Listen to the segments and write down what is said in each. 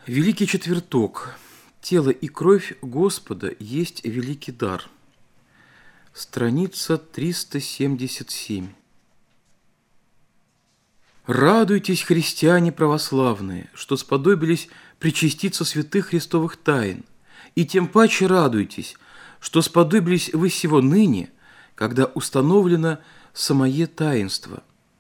Великий четверток. Тело и кровь Господа есть великий дар. Страница 377. Радуйтесь, христиане православные, что сподобились причаститься святых христовых тайн, и тем паче радуйтесь, что сподобились вы сего ныне, когда установлено самое таинство.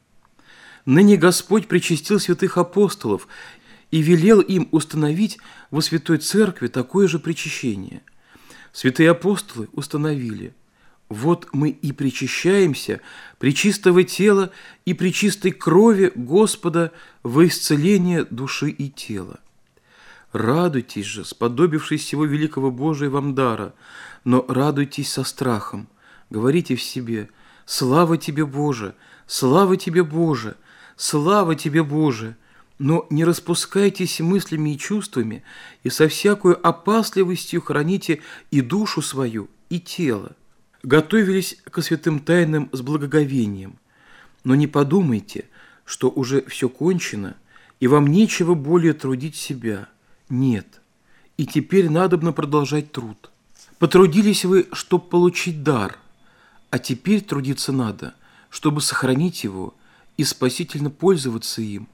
Ныне Господь причастил святых апостолов и велел им установить во Святой Церкви такое же причащение. Святые апостолы установили: вот мы и причащаемся пречистого тела и пречистой крови Господа во исцеление души и тела. Радуйтесь же, сподобившись всего великого Божия вам дара, но радуйтесь со страхом. Говорите в себе: слава тебе, Боже, слава тебе, Боже, слава тебе, Боже. Но не распускайтесь мыслями и чувствами, и со всякою опасливостью храните и душу свою, и тело. Готовились ко святым тайнам с благоговением, но не подумайте, что уже все кончено, и вам нечего более трудить себя. Нет, и теперь надобно продолжать труд. Потрудились вы, чтобы получить дар, а теперь трудиться надо, чтобы сохранить его и спасительно пользоваться им.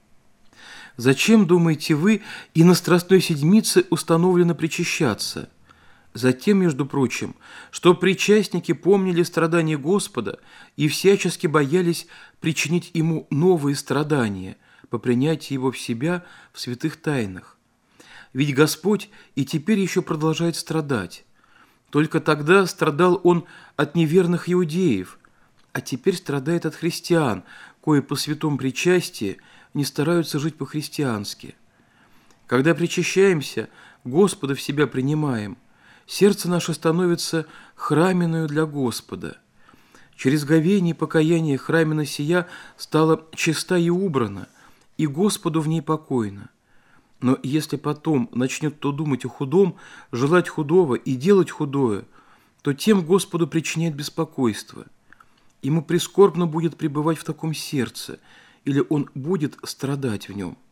Зачем, думаете вы, и на Страстной Седмице установлено причащаться? Затем, между прочим, что причастники помнили страдания Господа и всячески боялись причинить Ему новые страдания по принятии Его в себя в святых тайнах. Ведь Господь и теперь еще продолжает страдать. Только тогда страдал Он от неверных иудеев, а теперь страдает от христиан, кои по святом причастии не стараются жить по-христиански. Когда причащаемся, Господа в себя принимаем, сердце наше становится храминою для Господа. Через говение и покаяние храмина сия стала чиста и убрана, и Господу в ней покойно. Но если потом начнет то думать о худом, желать худого и делать худое, то тем Господу причиняет беспокойство. Ему прискорбно будет пребывать в таком сердце, или он будет страдать в нем.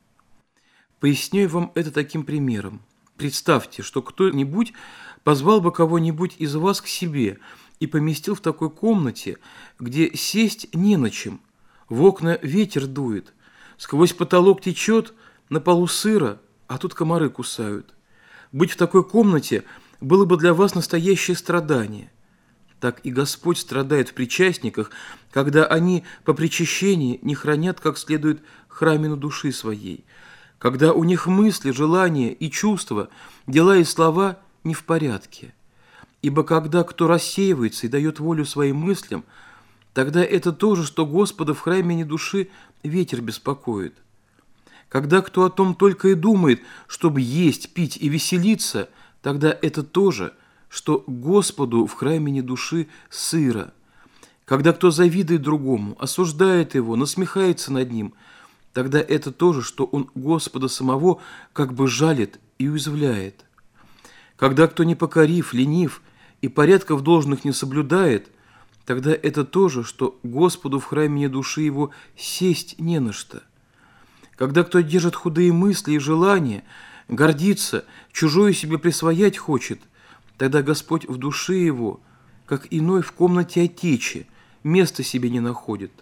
Поясняю вам это таким примером. Представьте, что кто-нибудь позвал бы кого-нибудь из вас к себе и поместил в такой комнате, где сесть не на чем. В окна ветер дует, сквозь потолок течет, на полу сыро, а тут комары кусают. Быть в такой комнате было бы для вас настоящее страдание. Так и Господь страдает в причастниках, когда они по причащении не хранят как следует храмину души своей, когда у них мысли, желания и чувства, дела и слова не в порядке. Ибо когда кто рассеивается и дает волю своим мыслям, тогда это то же, что Господа в храмине души ветер беспокоит. Когда кто о том только и думает, чтобы есть, пить и веселиться, тогда это то же, что Господу в храмине души сыро. Когда кто завидует другому, осуждает его, насмехается над ним, тогда это то же, что он Господа самого как бы жалит и уязвляет. Когда кто непокорив, ленив и порядков должных не соблюдает, тогда это то же, что Господу в храмине души его сесть не на что. Когда кто держит худые мысли и желания, гордится, чужое себе присвоять хочет, тогда Господь в душе его, как иной в комнате отечи, места себе не находит.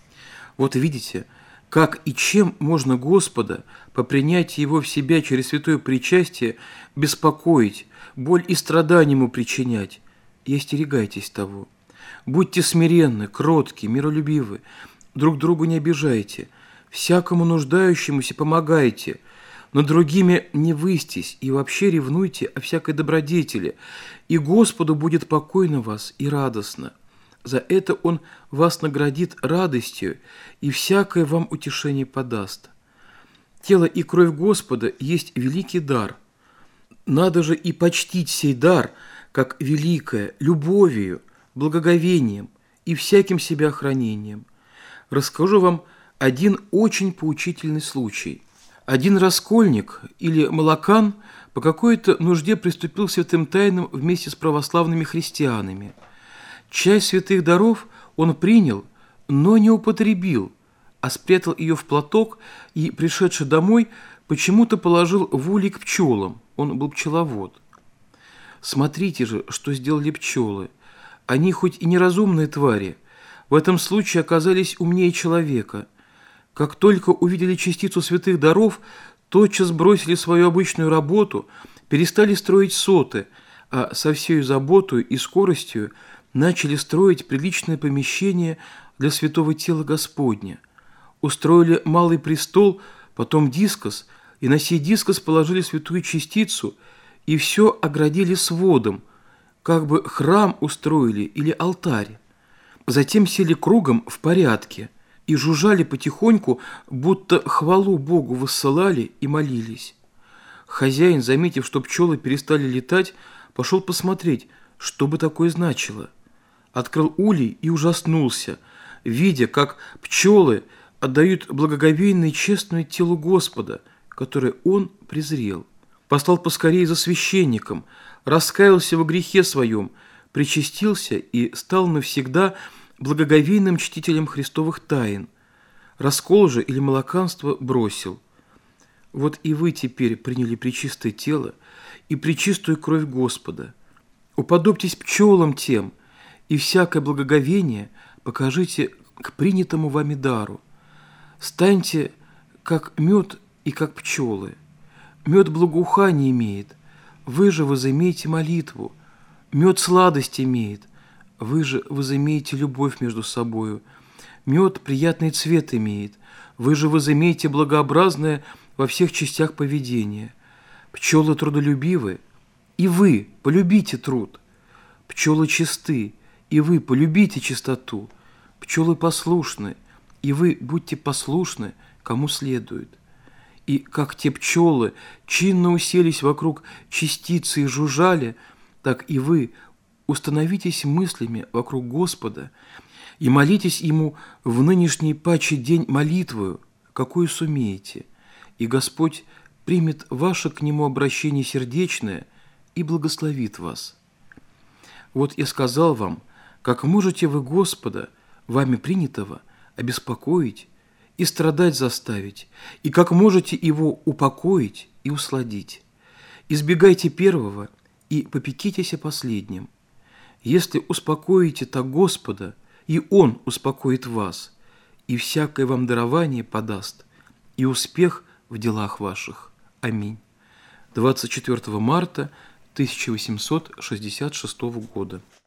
Вот видите, как и чем можно Господа по принятии Его в себя через святое причастие беспокоить, боль и страдания Ему причинять, и остерегайтесь того. Будьте смиренны, кротки, миролюбивы, друг другу не обижайте, всякому нуждающемуся помогайте, но другими не выстись и вообще ревнуйте о всякой добродетели, и Господу будет покойно вас и радостно. За это Он вас наградит радостью и всякое вам утешение подаст. Тело и кровь Господа есть великий дар. Надо же и почтить сей дар, как великое, любовью, благоговением и всяким себяохранением. Расскажу вам один очень поучительный случай. Один раскольник или молокан по какой-то нужде приступил к святым тайнам вместе с православными христианами. Часть святых даров он принял, но не употребил, а спрятал ее в платок и, пришедший домой, почему-то положил в улей к пчелам, он был пчеловод. Смотрите же, что сделали пчелы. Они хоть и неразумные твари, в этом случае оказались умнее человека. Как только увидели частицу святых даров, тотчас бросили свою обычную работу, перестали строить соты, а со всей заботой и скоростью начали строить приличное помещение для святого тела Господня. Устроили малый престол, потом дискос, и на сей дискос положили святую частицу, и все оградили сводом, как бы храм устроили или алтарь. Затем сели кругом в порядке и жужжали потихоньку, будто хвалу Богу воссылали и молились. Хозяин, заметив, что пчелы перестали летать, пошел посмотреть, что бы такое значило. Открыл улей и ужаснулся, видя, как пчелы отдают благоговейное и честное телу Господа, которое он презрел. Послал поскорее за священником, раскаялся во грехе своем, причастился и стал навсегда благоговейным чтителем Христовых тайн. Раскол же или молоканство бросил. Вот и вы теперь приняли пречистое тело и пречистую кровь Господа. Уподобьтесь пчелам тем, и всякое благоговение покажите к принятому вами дару. Станьте, как мед и как пчелы. Мед благоухание имеет, вы же возымеете молитву. Мед сладость имеет, вы же возымеете любовь между собою. Мед приятный цвет имеет, вы же возымеете благообразное во всех частях поведения. Пчелы трудолюбивы, и вы полюбите труд. Пчелы чисты, и вы полюбите чистоту. Пчелы послушны, и вы будьте послушны, кому следует. И как те пчелы чинно уселись вокруг частицы и жужжали, так и вы установитесь мыслями вокруг Господа и молитесь Ему в нынешний паче день молитвою, какую сумеете, и Господь примет ваше к Нему обращение сердечное и благословит вас. Вот я сказал вам, как можете вы Господа, вами принятого, обеспокоить и страдать заставить, и как можете Его упокоить и усладить. Избегайте первого и попекитесь о последнем. Если успокоите так Господа, и Он успокоит вас, и всякое вам дарование подаст, и успех в делах ваших. Аминь. 24 марта 1866 года.